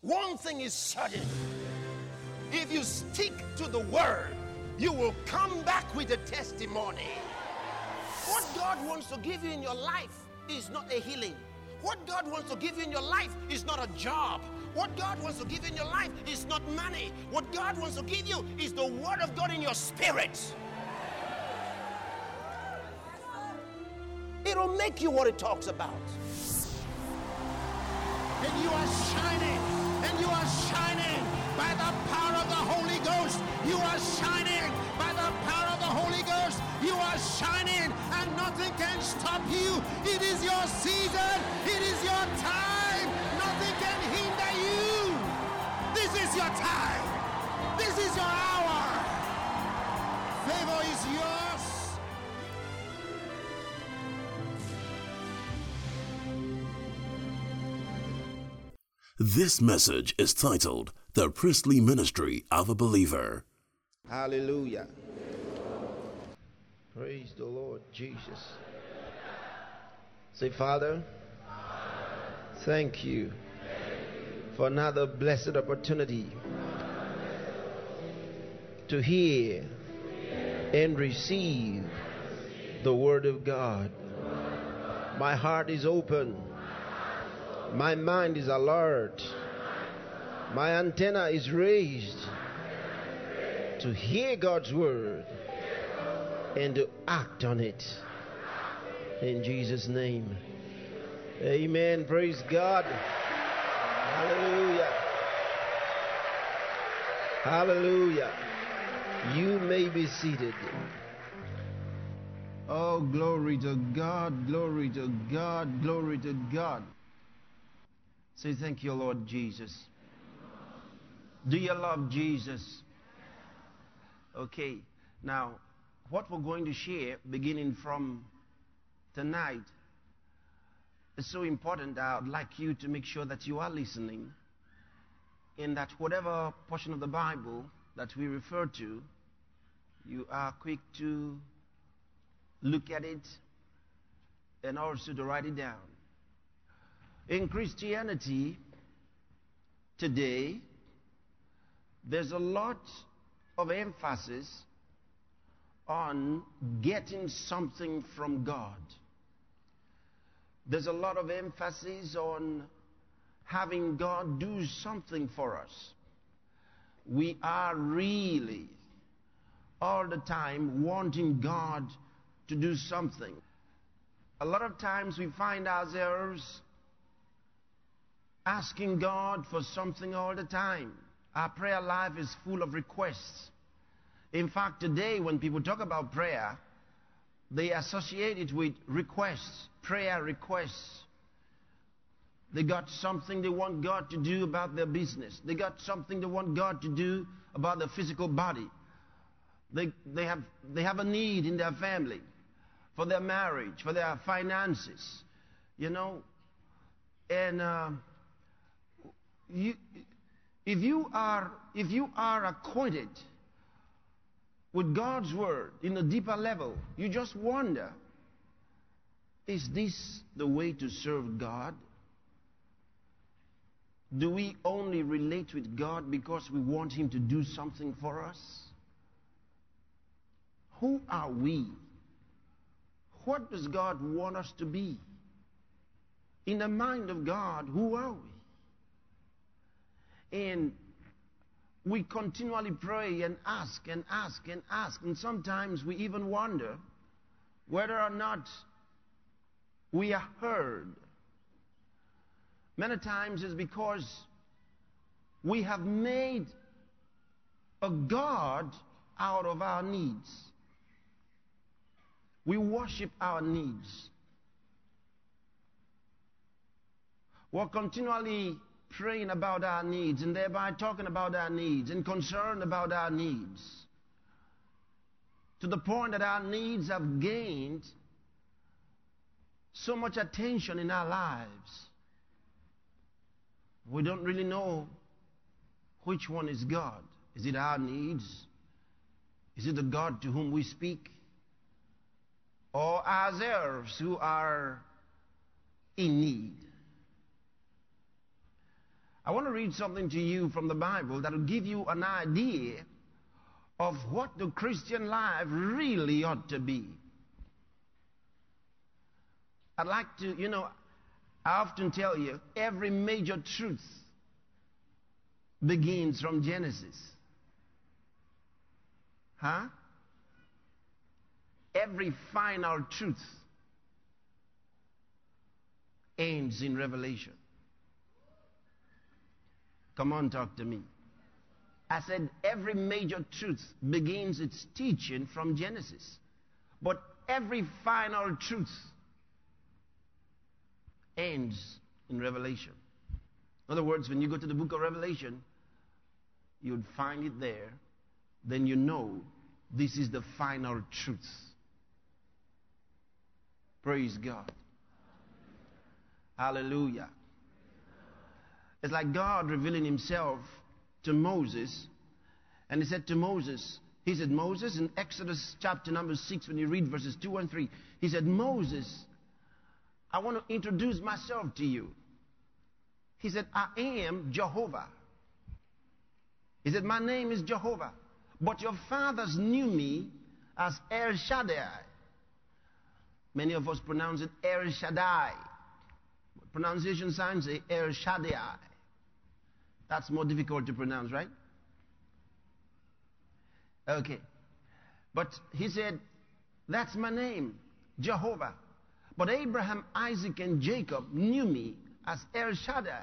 One thing is certain. If you stick to the word, you will come back with a testimony. What God wants to give you in your life is not a healing. What God wants to give you in your life is not a job. What God wants to give you in your life is not money. What God wants to give you is the word of God in your spirit. It'll make you what it talks about. And you are shining. And you are shining by the power of the Holy Ghost. You are shining by the power of the Holy Ghost. You are shining and nothing can stop you. It is your season. It is your time. Nothing can hinder you. This is your time. This is your hour. Favor is yours. This message is titled The Priestly Ministry of a Believer. Hallelujah. Praise the Lord Jesus. Say, Father, thank you for another blessed opportunity to hear and receive the Word of God. My heart is open. My mind is alert. My antenna is raised to hear God's word and to act on it. In Jesus' name. Amen. Praise God. Hallelujah. Hallelujah. You may be seated. Oh, glory to God. Glory to God. Glory to God. Say, thank you, Lord Jesus. Do you love Jesus? Okay. Now, what we're going to share beginning from tonight is so important. I'd like you to make sure that you are listening, and that whatever portion of the Bible that we refer to, you are quick to look at it and also to write it down. In Christianity today, there's a lot of emphasis on getting something from God. There's a lot of emphasis on having God do something for us. We are really all the time wanting God to do something. A lot of times we find ourselves asking God for something all the time. Our prayer life is full of requests. In fact, today when people talk about prayer, they associate it with requests, prayer requests. They got something they want God to do about their business. They got something they want God to do about their physical body. They have a need in their family, for their marriage, for their finances, you know. And if you are acquainted with God's word in a deeper level, you just wonder, is this the way to serve God? Do we only relate with God because we want Him to do something for us? Who are we? What does God want us to be? In the mind of God, who are we? And we continually pray and ask and ask and ask. And sometimes we even wonder whether or not we are heard. Many times it's because we have made a God out of our needs. We worship our needs. We're continually praying about our needs and thereby talking about our needs and concerned about our needs, to the point that our needs have gained so much attention in our lives. We don't really know which one is God. Is it our needs? Is it the God to whom we speak? Or ourselves who are in need? I want to read something to you from the Bible that will give you an idea of what the Christian life really ought to be. I'd like to, I often tell you, every major truth begins from Genesis. Huh? Every final truth ends in Revelation. Come on, talk to me. I said every major truth begins its teaching from Genesis. But every final truth ends in Revelation. In other words, when you go to the book of Revelation, you'd find it there. Then you know this is the final truth. Praise God. Hallelujah. It's like God revealing himself to Moses. And he said to Moses, Moses, in Exodus chapter number 6, when you read verses 2 and 3, he said, Moses, I want to introduce myself to you. He said, I am Jehovah. He said, my name is Jehovah. But your fathers knew me as El Shaddai. Many of us pronounce it El Shaddai. Pronunciation signs say El Shaddai. That's more difficult to pronounce, right? Okay. But he said, that's my name, Jehovah. But Abraham, Isaac, and Jacob knew me as El Shaddai.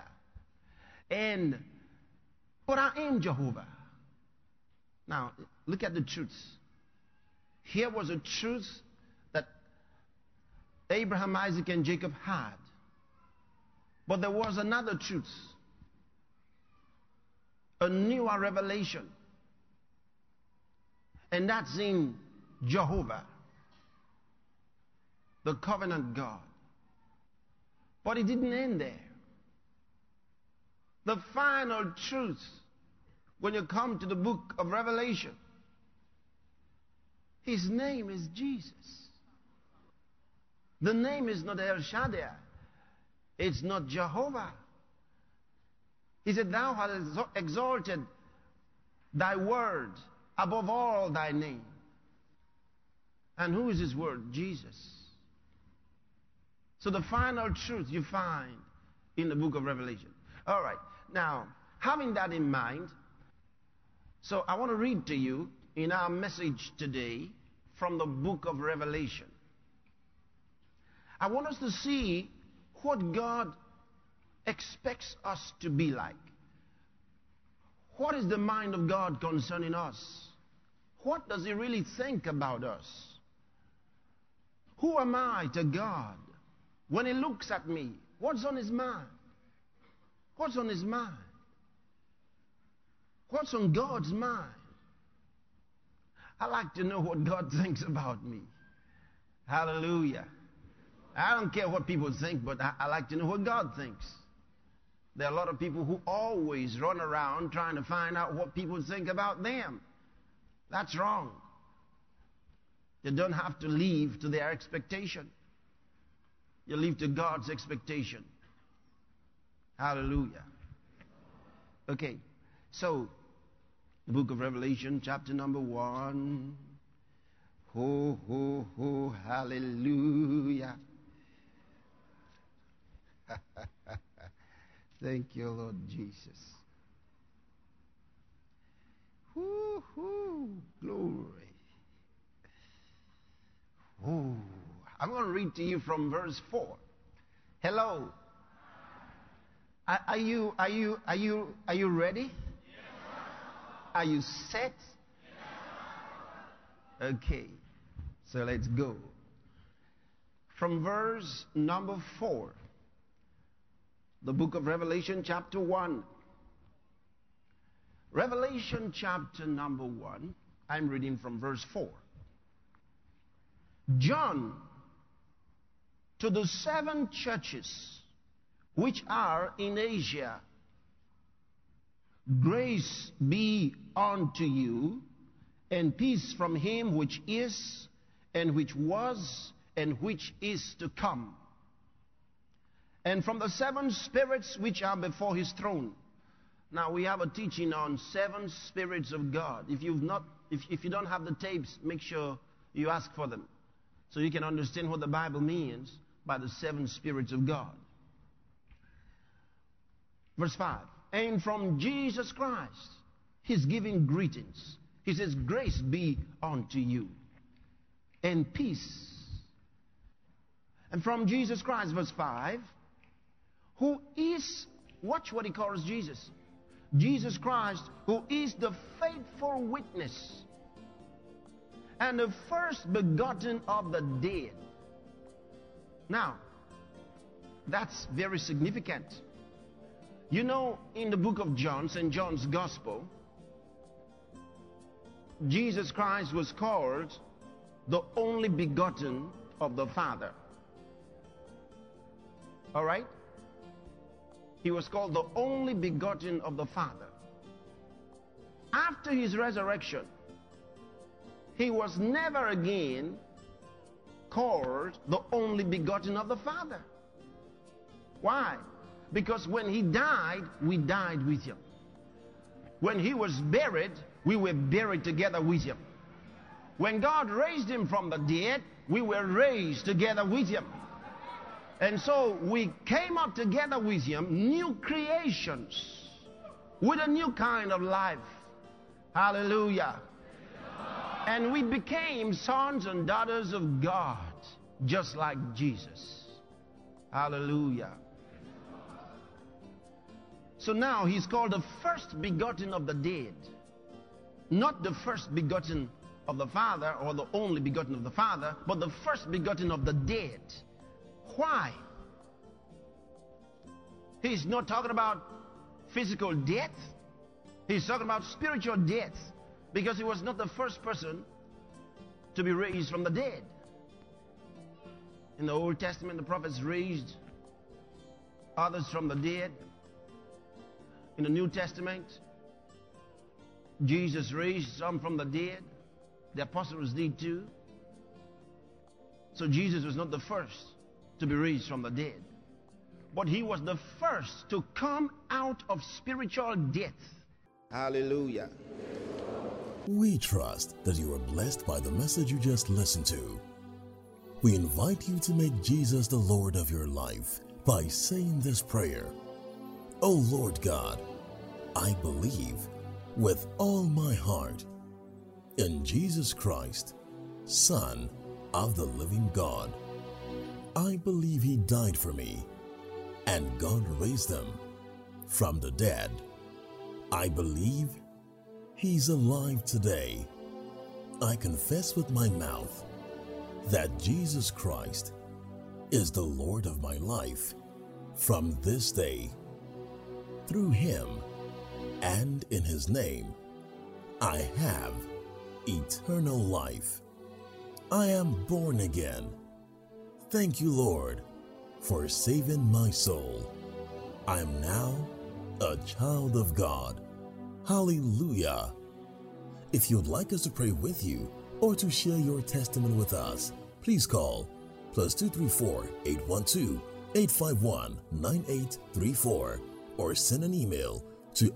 But I am Jehovah. Now, look at the truths. Here was a truth that Abraham, Isaac, and Jacob had. But there was another truth. A newer revelation. And that's in Jehovah, the covenant God. But it didn't end there. The final truth, when you come to the book of Revelation, his name is Jesus. The name is not El Shaddai. It's not Jehovah. He said, thou hast exalted thy word above all thy name. And who is his word? Jesus. So the final truth you find in the book of Revelation. All right. Now, having that in mind, so I want to read to you in our message today from the book of Revelation. I want us to see what God expects us to be like. What is the mind of God concerning us? What does he really think about us? Who am I to God? When he looks at me, what's on his mind? What's on his mind? What's on God's mind? I like to know what God thinks about me. Hallelujah. I don't care what people think, but I like to know what God thinks. There are a lot of people who always run around trying to find out what people think about them. That's wrong. You don't have to live to their expectation. You live to God's expectation. Hallelujah. Okay, so the book of Revelation, chapter number 1. Ho, ho, ho, hallelujah. Thank you, Lord Jesus. Whoo, hoo, glory. Ooh, I'm going to read to you from verse 4. Hello. Are you ready? Yes. Are you set? Yes. Okay. So let's go. From verse number 4. The book of Revelation, chapter 1. Revelation, chapter number 1. I'm reading from verse 4. John, to the 7 churches which are in Asia, grace be unto you, and peace from him which is, and which was, and which is to come, and from the 7 spirits which are before his throne, Now we have a teaching on 7 spirits of God. If you don't have the tapes, make sure you ask for them, so you can understand what the Bible means by the 7 spirits of God. Verse 5. And from Jesus Christ, he's giving greetings. He says, grace be unto you, and peace. And from Jesus Christ, verse 5, who is, watch what he calls Jesus. Jesus Christ, who is the faithful witness and the first begotten of the dead. Now, that's very significant. You know, in the book of John, St. John's Gospel, Jesus Christ was called the only begotten of the Father. All right? He was called the only begotten of the Father. After his resurrection, he was never again called the only begotten of the Father. Why? Because when he died, we died with him. When he was buried, we were buried together with him. When God raised him from the dead, we were raised together with him. And so we came up together with him, new creations, with a new kind of life. Hallelujah. And we became sons and daughters of God, just like Jesus. Hallelujah. So now he's called the first begotten of the dead. Not the first begotten of the Father or the only begotten of the Father, but the first begotten of the dead. Why? He's not talking about physical death. He's talking about spiritual death, because he was not the first person to be raised from the dead. In the Old Testament, the prophets raised others from the dead. In the New Testament, Jesus raised some from the dead. The apostles did too. So Jesus was not the first to be raised from the dead, but he was the first to come out of spiritual death. Hallelujah. We trust that you are blessed by the message you just listened to. We invite you to make Jesus the Lord of your life by saying this prayer. O Lord God, I believe with all my heart in Jesus Christ, Son of the living God. I believe he died for me, and God raised him from the dead. I believe he's alive today. I confess with my mouth that Jesus Christ is the Lord of my life from this day. Through him and in his name, I have eternal life. I am born again. Thank you, Lord, for saving my soul. I am now a child of God. Hallelujah. If you'd like us to pray with you or to share your testimony with us, please call +234 812 851 9834 or send an email to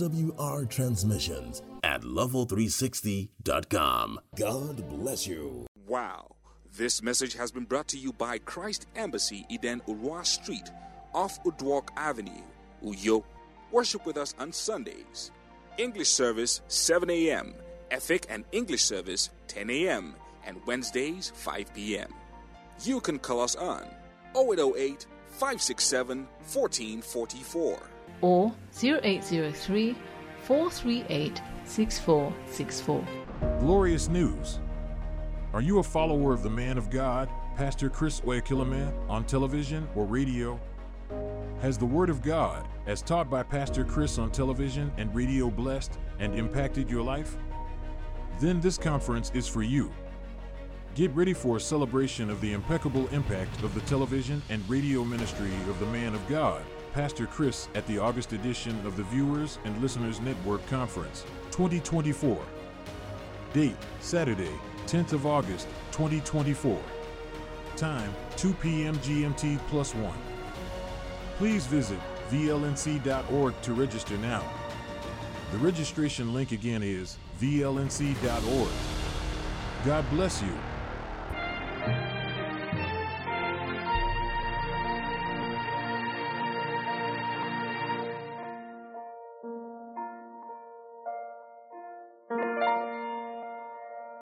lwrtransmissions@level360.com. God bless you. Wow. This message has been brought to you by Christ Embassy, Eden Urwa Street, off Udwalk Avenue, Uyo. Worship with us on Sundays. English service 7 a.m., Ethic and English service 10 a.m., and Wednesdays 5 p.m. You can call us on 0808 567 1444 or 0803 438 6464. Glorious news. Are you a follower of the man of God, Pastor Chris Oyakhilome, on television or radio? Has the Word of God, as taught by Pastor Chris on television and radio, blessed and impacted your life? Then this conference is for you. Get ready for a celebration of the impeccable impact of the television and radio ministry of the man of God, Pastor Chris, at the August edition of the Viewers and Listeners Network Conference 2024. Date, Saturday, 10th of August, 2024. Time, 2 p.m. GMT +1. Please visit vlnc.org to register now. The registration link again is vlnc.org. God bless you.